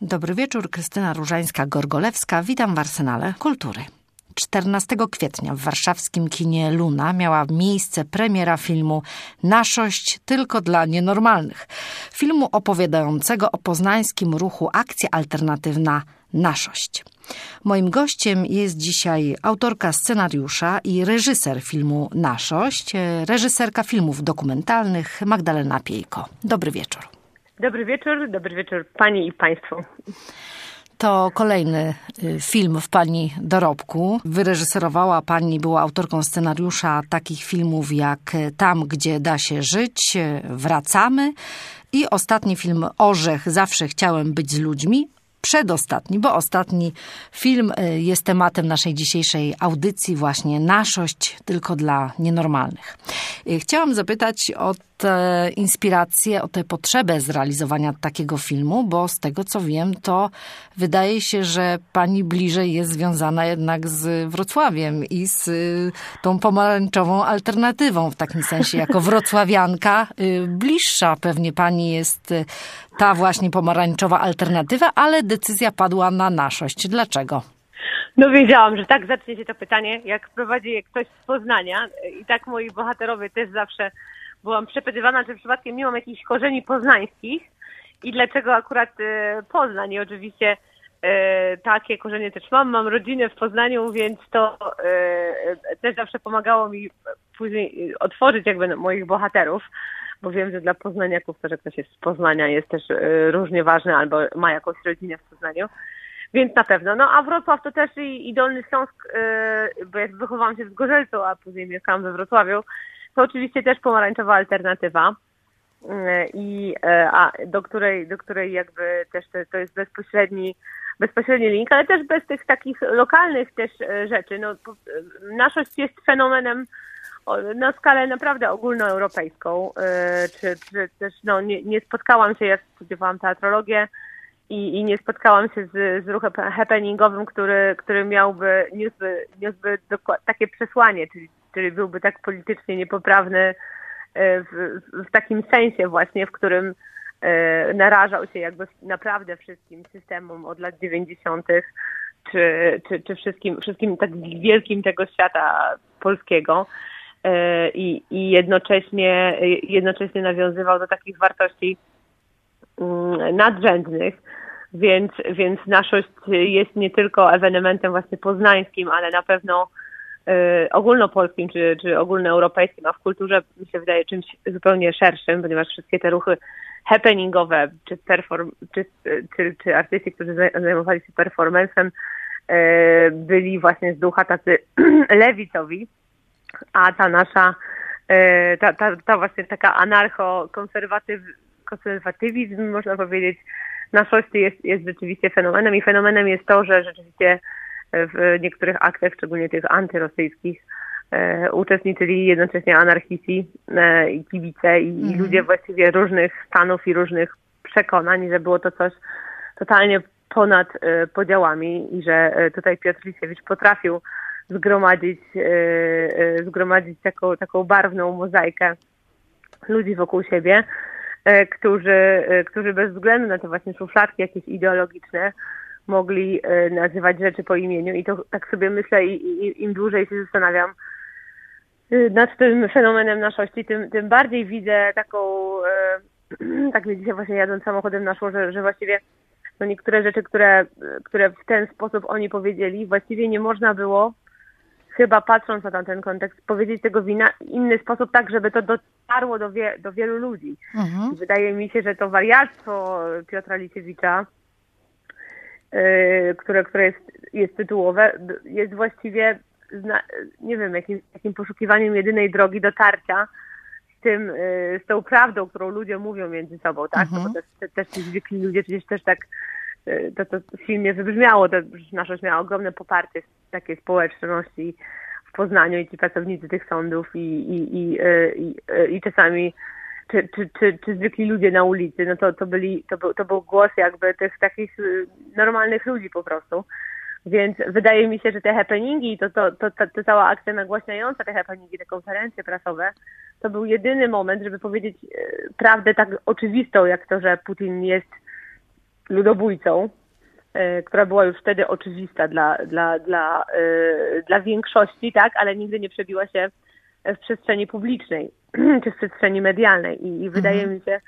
Dobry wieczór, Krystyna Różańska-Gorgolewska. Witam w Arsenale Kultury. 14 kwietnia w warszawskim kinie Luna miała miejsce premiera filmu Naszość tylko dla nienormalnych. Filmu opowiadającego o poznańskim ruchu Akcja Alternatywna Naszość. Moim gościem jest dzisiaj autorka scenariusza i reżyser filmu Naszość, reżyserka filmów dokumentalnych Magdalena Piejko. Dobry wieczór. Dobry wieczór Pani i Państwu. To kolejny film w Pani dorobku. Wyreżyserowała Pani, była autorką scenariusza takich filmów jak Tam, gdzie da się żyć, Wracamy i ostatni film Orzech, Zawsze chciałem być z ludźmi. Przedostatni, bo ostatni film jest tematem naszej dzisiejszej audycji, właśnie Naszość tylko dla nienormalnych. Chciałam zapytać o tę inspirację, o tę potrzebę zrealizowania takiego filmu, bo z tego co wiem, to wydaje się, że Pani bliżej jest związana jednak z Wrocławiem i z tą pomarańczową alternatywą, w takim sensie jako wrocławianka. Bliższa pewnie Pani jest ta właśnie pomarańczowa alternatywa, ale decyzja padła na Naszość. Dlaczego? No wiedziałam, że tak zacznie się to pytanie, jak prowadzi je ktoś z Poznania i tak moi bohaterowie też zawsze byłam przepytywana, czy przypadkiem nie mam jakichś korzeni poznańskich i dlaczego akurat Poznań. I oczywiście takie korzenie też mam rodzinę w Poznaniu, więc to też zawsze pomagało mi później otworzyć jakby moich bohaterów, bo wiem, że dla poznaniaków to, że ktoś jest z Poznania jest też różnie ważne albo ma jakąś rodzinę w Poznaniu. Więc na pewno. No a Wrocław to też i Dolny Śląsk, bo ja wychowałam się w Zgorzelcu, a później mieszkałam we Wrocławiu, to oczywiście też pomarańczowa alternatywa, do której jakby też to jest bezpośredni link, ale też bez tych takich lokalnych też rzeczy. No, Naszość jest fenomenem na skalę naprawdę ogólnoeuropejską, czy też no, nie spotkałam się, jak studiowałam teatrologię, i nie spotkałam się z ruchem happeningowym, który niósłby takie przesłanie, czyli byłby tak politycznie niepoprawny w takim sensie właśnie, w którym narażał się jakby naprawdę wszystkim systemom od lat 90. czy wszystkim tak wielkim tego świata polskiego i jednocześnie nawiązywał do takich wartości nadrzędnych, więc Naszość jest nie tylko ewenementem właśnie poznańskim, ale na pewno ogólnopolskim czy ogólnoeuropejskim, a w kulturze mi się wydaje czymś zupełnie szerszym, ponieważ wszystkie te ruchy happeningowe czy artyści, którzy zajmowali się performancem, byli właśnie z ducha tacy lewicowi, a ta nasza ta właśnie taka konserwatywizm, można powiedzieć, Naszości jest rzeczywiście fenomenem i fenomenem jest to, że rzeczywiście w niektórych aktach, szczególnie tych antyrosyjskich, uczestniczyli jednocześnie anarchiści i kibice i ludzie właściwie różnych stanów i różnych przekonań, że było to coś totalnie ponad podziałami i że tutaj Piotr Lisiewicz potrafił zgromadzić taką barwną mozaikę ludzi wokół siebie, którzy bez względu na te właśnie szufladki jakieś ideologiczne mogli nazywać rzeczy po imieniu. I to tak sobie myślę i im dłużej się zastanawiam nad tym fenomenem Naszości, tym bardziej widzę tak mi dzisiaj właśnie jadąc samochodem naszło, że właściwie no niektóre rzeczy, które w ten sposób oni powiedzieli, właściwie nie można było, chyba patrząc na tamten kontekst, powiedzieć tego w inny sposób, tak żeby to dotarło do wielu ludzi. Wydaje mi się, że to wariactwo Piotra Lisiewicza, które jest tytułowe, jest właściwie, nie wiem, jakim poszukiwaniem jedynej drogi dotarcia z tą prawdą, którą ludzie mówią między sobą, tak? No bo też ci zwykli ludzie przecież też tak to w filmie wybrzmiało, to Naszość miała ogromne poparcie z takiej społeczności w Poznaniu i ci pracownicy tych sądów i czasami czy zwykli ludzie na ulicy, no to był głos jakby tych takich normalnych ludzi po prostu. Więc wydaje mi się, że te happeningi, to cała akcja nagłaśniająca te happeningi, te konferencje prasowe, to był jedyny moment, żeby powiedzieć prawdę tak oczywistą, jak to, że Putin jest ludobójcą, która była już wtedy oczywista dla większości, tak, ale nigdy nie przebiła się w przestrzeni publicznej czy w przestrzeni medialnej. I wydaje mi się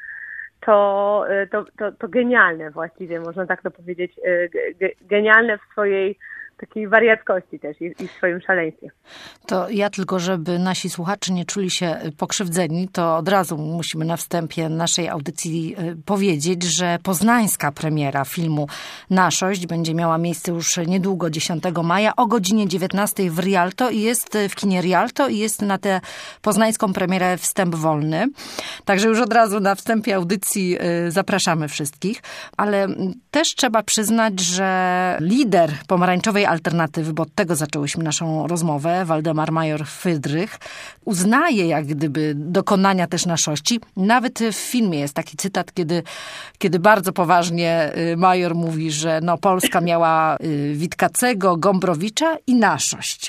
to genialne właściwie, można tak to powiedzieć, genialne w swojej takiej wariackości też i w swoim szaleństwie. To ja tylko, żeby nasi słuchacze nie czuli się pokrzywdzeni, to od razu musimy na wstępie naszej audycji powiedzieć, że poznańska premiera filmu Naszość będzie miała miejsce już niedługo, 10 maja o godzinie 19 w Rialto i jest w kinie Rialto i jest na tę poznańską premierę wstęp wolny. Także już od razu na wstępie audycji zapraszamy wszystkich, ale też trzeba przyznać, że lider pomarańczowej alternatywy, bo od tego zaczęłyśmy naszą rozmowę, Waldemar Major-Fydrych, uznaje jak gdyby dokonania też Naszości. Nawet w filmie jest taki cytat, kiedy bardzo poważnie Major mówi, że Polska miała Witkacego, Gombrowicza i Naszość.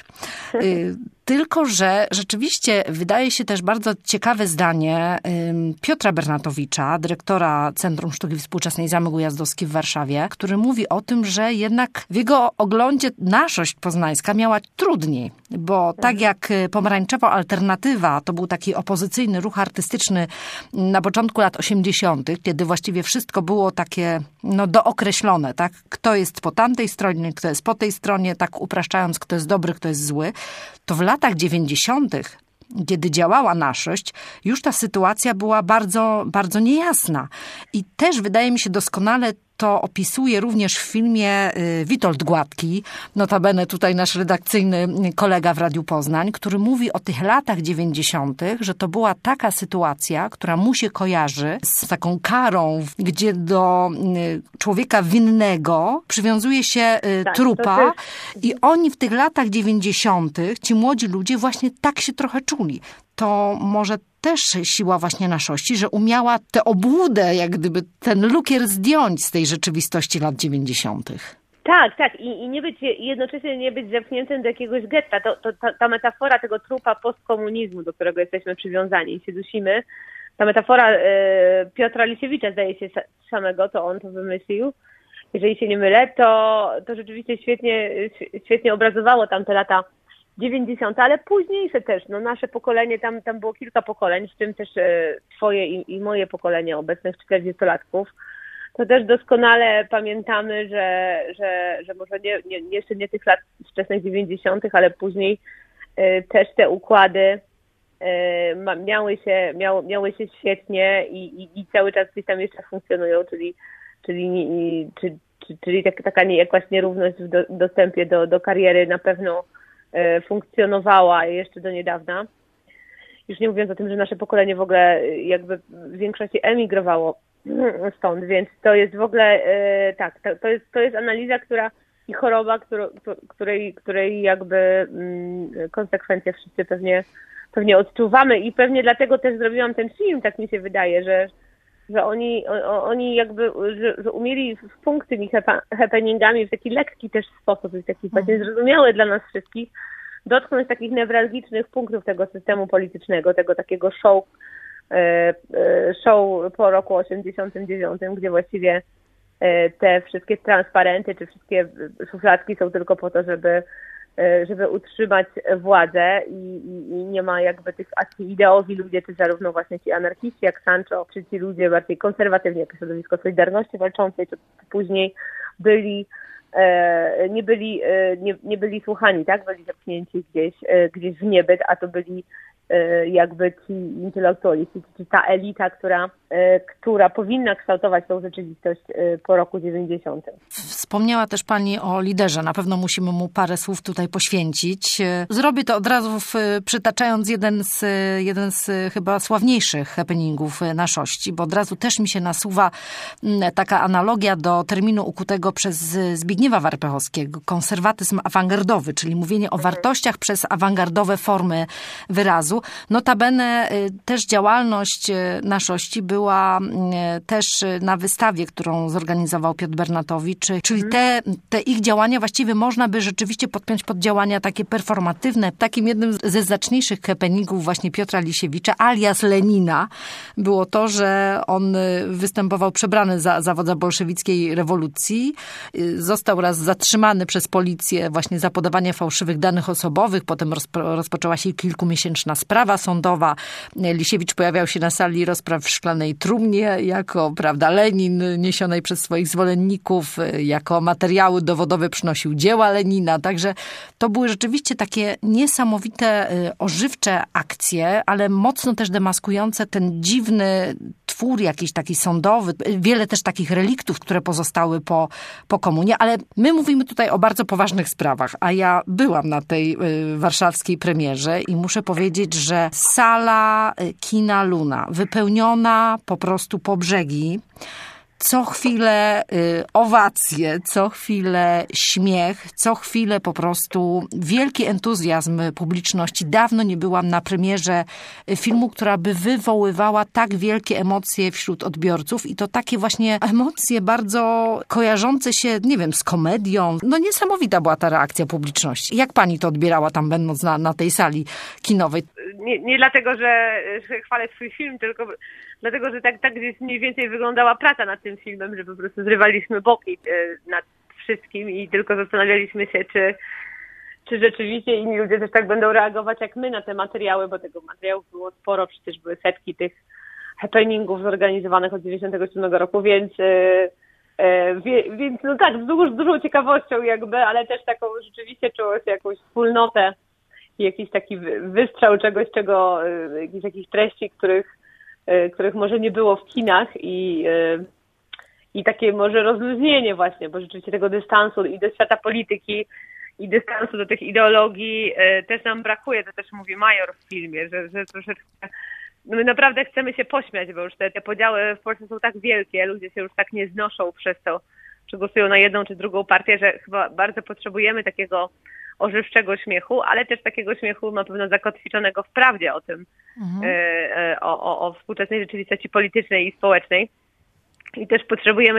Tylko że rzeczywiście wydaje się też bardzo ciekawe zdanie Piotra Bernatowicza, dyrektora Centrum Sztuki Współczesnej Zamek Ujazdowski w Warszawie, który mówi o tym, że jednak w jego oglądzie Naszość poznańska miała trudniej, bo tak jak Pomarańczowa Alternatywa to był taki opozycyjny ruch artystyczny na początku lat 80., kiedy właściwie wszystko było takie dookreślone, tak? Kto jest po tamtej stronie, kto jest po tej stronie, tak upraszczając, kto jest dobry, kto jest zły, to w latach 90., kiedy działała Naszość, już ta sytuacja była bardzo, bardzo niejasna. I też wydaje mi się doskonale to opisuje również w filmie Witold Gładki, notabene tutaj nasz redakcyjny kolega w Radiu Poznań, który mówi o tych latach 90., że to była taka sytuacja, która mu się kojarzy z taką karą, gdzie do człowieka winnego przywiązuje się trupa i oni w tych latach 90., ci młodzi ludzie właśnie tak się trochę czuli. To może też siła właśnie Naszości, że umiała tę obłudę, jak gdyby ten lukier zdjąć z tej rzeczywistości lat 90. Tak. I jednocześnie nie być zepchniętym do jakiegoś getta. Ta metafora tego trupa postkomunizmu, do którego jesteśmy przywiązani i się dusimy, ta metafora Piotra Lisiewicza, zdaje się samego, to on to wymyślił. Jeżeli się nie mylę, to rzeczywiście świetnie obrazowało tamte lata 90., ale późniejsze też, nasze pokolenie, tam było kilka pokoleń, w tym też twoje i moje pokolenie obecnych 40-latków, to też doskonale pamiętamy, że może jeszcze nie tych lat wczesnych 90., ale później też te układy miały się świetnie i cały czas gdzieś tam jeszcze funkcjonują, czyli taka jakaś nierówność w dostępie do kariery na pewno funkcjonowała jeszcze do niedawna. Już nie mówiąc o tym, że nasze pokolenie w ogóle jakby w większości emigrowało stąd, więc to jest w ogóle to jest analiza, i choroba, której jakby konsekwencje wszyscy pewnie odczuwamy i pewnie dlatego też zrobiłam ten film, tak mi się wydaje, że oni jakby, że umieli w tymi happeningami w taki lekki też sposób, w taki właśnie zrozumiały dla nas wszystkich, dotknąć takich newralgicznych punktów tego systemu politycznego, tego takiego show po roku 89, gdzie właściwie te wszystkie transparenty czy wszystkie szufladki są tylko po to, żeby utrzymać władzę i nie ma jakby tych ideowi ludzie, czy zarówno właśnie ci anarchiści jak Sancho, czy ci ludzie bardziej konserwatywni, jak środowisko Solidarności Walczącej, czy później nie byli słuchani, tak? Byli zepchnięci gdzieś w niebyt, a to byli jakby ci intelektualiści, czy ta elita, która powinna kształtować tą rzeczywistość po roku 90. Wspomniała też pani o liderze. Na pewno musimy mu parę słów tutaj poświęcić. Zrobię to od razu przytaczając jeden z chyba sławniejszych happeningów Naszości, bo od razu też mi się nasuwa taka analogia do terminu ukutego przez Zbigniewa Warpechowskiego. Konserwatyzm awangardowy, czyli mówienie o wartościach przez awangardowe formy wyrazu. Notabene też działalność Naszości była też na wystawie, którą zorganizował Piotr Bernatowicz, czyli Czyli te ich działania właściwie można by rzeczywiście podpiąć pod działania takie performatywne. Takim jednym ze zacniejszych happeningów właśnie Piotra Lisiewicza, alias Lenina, było to, że on występował przebrany za wodza bolszewickiej rewolucji. Został raz zatrzymany przez policję właśnie za podawanie fałszywych danych osobowych. Potem rozpoczęła się kilkumiesięczna sprawa sądowa. Lisiewicz pojawiał się na sali rozpraw w szklanej trumnie jako, prawda, Lenin niesionej przez swoich zwolenników, jako materiały dowodowe przynosił dzieła Lenina. Także to były rzeczywiście takie niesamowite, ożywcze akcje, ale mocno też demaskujące ten dziwny twór jakiś taki sądowy. Wiele też takich reliktów, które pozostały po komunie, ale my mówimy tutaj o bardzo poważnych sprawach, a ja byłam na tej warszawskiej premierze i muszę powiedzieć, że sala kina Luna wypełniona po prostu po brzegi. Co chwilę owacje, co chwilę śmiech, co chwilę po prostu wielki entuzjazm publiczności. Dawno nie byłam na premierze filmu, która by wywoływała tak wielkie emocje wśród odbiorców i to takie właśnie emocje bardzo kojarzące się, nie wiem, z komedią. No niesamowita była ta reakcja publiczności. Jak pani to odbierała tam będąc na tej sali kinowej? Nie dlatego, że chwalę swój film, tylko dlatego, że tak gdzieś mniej więcej wyglądała praca nad tym filmem, że po prostu zrywaliśmy boki nad wszystkim i tylko zastanawialiśmy się, czy rzeczywiście inni ludzie też tak będą reagować jak my na te materiały, bo tego materiałów było sporo, przecież były setki tych happeningów zorganizowanych od 1997 roku, więc no tak, z dużą ciekawością jakby, ale też taką rzeczywiście czuło się jakąś wspólnotę i jakiś taki wystrzał czegoś, jakichś treści, których może nie było w kinach i takie może rozluźnienie właśnie, bo rzeczywiście tego dystansu i do świata polityki i dystansu do tych ideologii też nam brakuje, to też mówi Major w filmie, że troszeczkę my naprawdę chcemy się pośmiać, bo już te podziały w Polsce są tak wielkie, ludzie się już tak nie znoszą przez to, czy głosują na jedną czy drugą partię, że chyba bardzo potrzebujemy takiego ożywczego śmiechu, ale też takiego śmiechu na pewno zakotwiczonego w prawdzie o tym, o współczesnej rzeczywistości politycznej i społecznej. I też potrzebujemy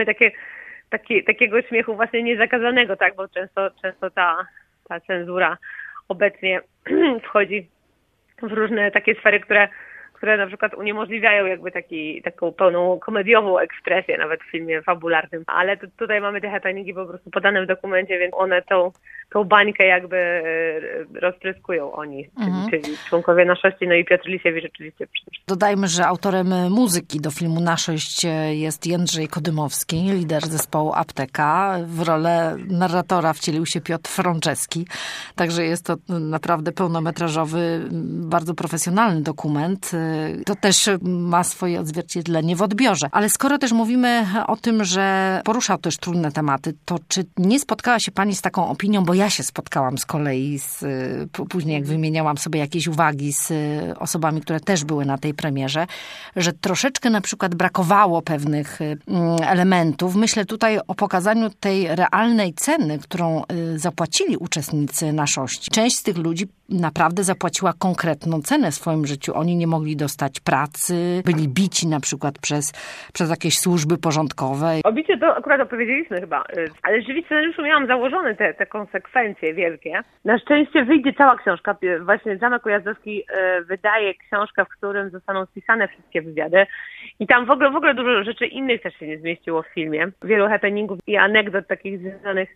takiego śmiechu właśnie niezakazanego, tak, bo często ta cenzura obecnie wchodzi w różne takie sfery, które na przykład uniemożliwiają jakby taką pełną komediową ekspresję nawet w filmie fabularnym. Ale tutaj mamy te happeningi po prostu podane w dokumencie, więc one tą bańkę jakby rozpryskują oni, czyli członkowie Naszości, no i Piotr Lisiewicz oczywiście. Dodajmy, że autorem muzyki do filmu Naszość jest Jędrzej Kodymowski, lider zespołu Apteka. W rolę narratora wcielił się Piotr Frączewski. Także jest to naprawdę pełnometrażowy, bardzo profesjonalny dokument. To też ma swoje odzwierciedlenie w odbiorze. Ale skoro też mówimy o tym, że poruszał też trudne tematy, to czy nie spotkała się pani z taką opinią, bo ja się spotkałam z kolei, później jak wymieniałam sobie jakieś uwagi z osobami, które też były na tej premierze, że troszeczkę na przykład brakowało pewnych elementów. Myślę tutaj o pokazaniu tej realnej ceny, którą zapłacili uczestnicy Naszości. Część z tych ludzi naprawdę zapłaciła konkretną cenę w swoim życiu. Oni nie mogli dostać pracy, byli bici na przykład przez jakieś służby porządkowe. O bicie to akurat opowiedzieliśmy chyba, ale rzeczywiście w scenariuszu miałam założone te konsekwencje wielkie. Na szczęście wyjdzie cała książka. Właśnie Zamek Ujazdowski wydaje książkę, w którym zostaną spisane wszystkie wywiady i tam w ogóle dużo rzeczy innych też się nie zmieściło w filmie. Wielu happeningów i anegdot takich związanych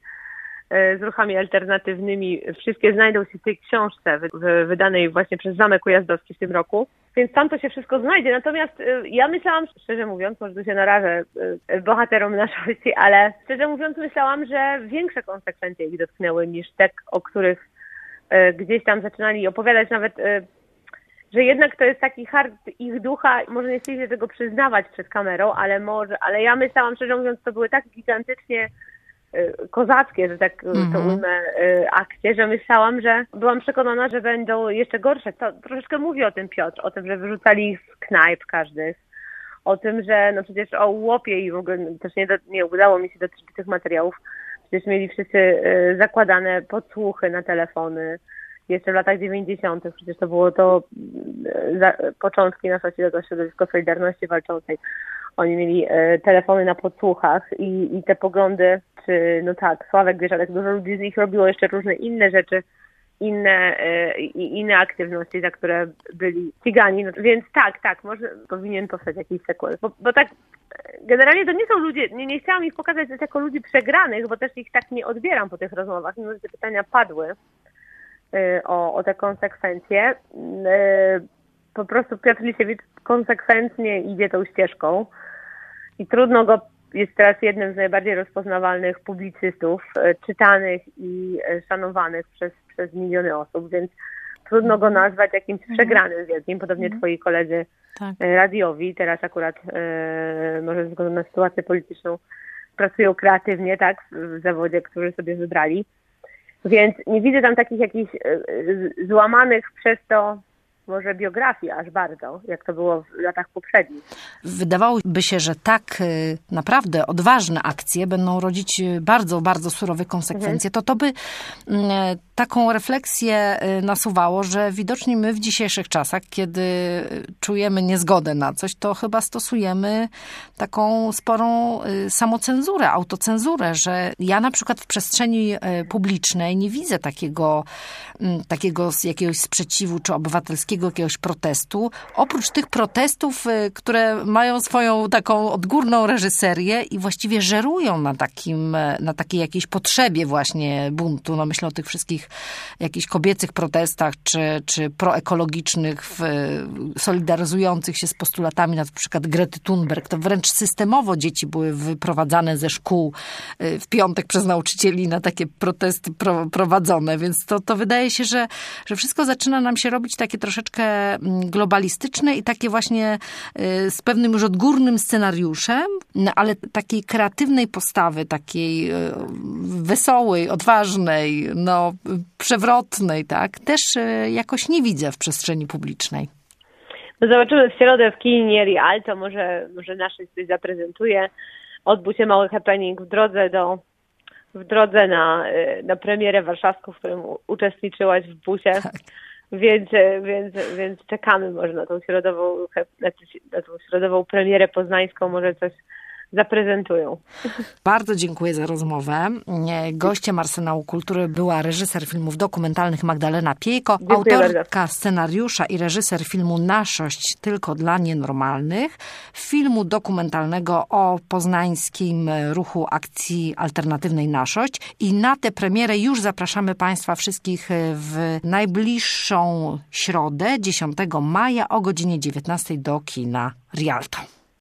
z ruchami alternatywnymi. Wszystkie znajdą się w tej książce wydanej właśnie przez Zamek Ujazdowski w tym roku. Więc tam to się wszystko znajdzie. Natomiast ja myślałam, szczerze mówiąc, może tu się narażę bohaterom Naszości, ale szczerze mówiąc myślałam, że większe konsekwencje ich dotknęły niż te, o których gdzieś tam zaczynali opowiadać nawet, że jednak to jest taki hart ich ducha. Może nie chcieli się tego przyznawać przed kamerą, ale ja myślałam, szczerze mówiąc, to były tak gigantycznie kozackie, że tak to ujmę, akcje, że myślałam, że byłam przekonana, że będą jeszcze gorsze. To troszeczkę mówi o tym Piotr, o tym, że wyrzucali ich z knajp każdych, o tym, że no przecież o łopie i w ogóle też nie udało mi się dotrzeć do tych materiałów. Przecież mieli wszyscy zakładane podsłuchy na telefony. Jeszcze w latach 90. przecież to było początki Naszości, to środowisko Solidarności Walczącej. Oni mieli telefony na podsłuchach i te poglądy, czy no tak, Sławek Bieszczadek, dużo ludzi z nich robiło jeszcze różne inne rzeczy, inne aktywności, za które byli ścigani. No, więc tak, może powinien powstać jakiś sequel. Bo tak generalnie to nie są ludzie, nie chciałam ich pokazać jako ludzi przegranych, bo też ich tak nie odbieram po tych rozmowach, mimo że te pytania padły o te konsekwencje. Po prostu Piotr Lisiewicz konsekwentnie idzie tą ścieżką i trudno go, jest teraz jednym z najbardziej rozpoznawalnych publicystów, czytanych i szanowanych przez miliony osób, więc trudno go nazwać jakimś przegranym wielkim, podobnie twoi koledzy radiowi, teraz akurat może ze względu na sytuację polityczną pracują kreatywnie, tak, w zawodzie, który sobie wybrali. Więc nie widzę tam takich jakichś złamanych przez to może biografii aż bardzo, jak to było w latach poprzednich. Wydawałoby się, że tak naprawdę odważne akcje będą rodzić bardzo, bardzo surowe konsekwencje. To by taką refleksję nasuwało, że widocznie my w dzisiejszych czasach, kiedy czujemy niezgodę na coś, to chyba stosujemy taką sporą samocenzurę, autocenzurę, że ja na przykład w przestrzeni publicznej nie widzę takiego jakiegoś sprzeciwu czy obywatelskiego jakiegoś protestu. Oprócz tych protestów, które mają swoją taką odgórną reżyserię i właściwie żerują na takiej jakiejś potrzebie właśnie buntu. No myślę o tych wszystkich jakichś kobiecych protestach, czy proekologicznych, solidaryzujących się z postulatami na przykład Grety Thunberg. To wręcz systemowo dzieci były wyprowadzane ze szkół w piątek przez nauczycieli na takie protesty prowadzone. Więc to wydaje się, że wszystko zaczyna nam się robić takie troszeczkę globalistyczne i takie właśnie z pewnym już odgórnym scenariuszem, ale takiej kreatywnej postawy, takiej wesołej, odważnej, przewrotnej, tak, też jakoś nie widzę w przestrzeni publicznej. No zobaczymy w środę w kinie Rialto, może nasz coś zaprezentuje. Odbył się mały happening w drodze na premierę warszawską, w którym uczestniczyłaś w busie. Tak. Więc czekamy może na tą środową premierę poznańską, może coś zaprezentują. Bardzo dziękuję za rozmowę. Gościem Arsenału Kultury była reżyser filmów dokumentalnych Magdalena Piejko, autorka scenariusza i reżyser filmu Naszość tylko dla nienormalnych, filmu dokumentalnego o poznańskim ruchu akcji alternatywnej Naszość. I na tę premierę już zapraszamy Państwa wszystkich w najbliższą środę, 10 maja o godzinie 19 do kina Rialto.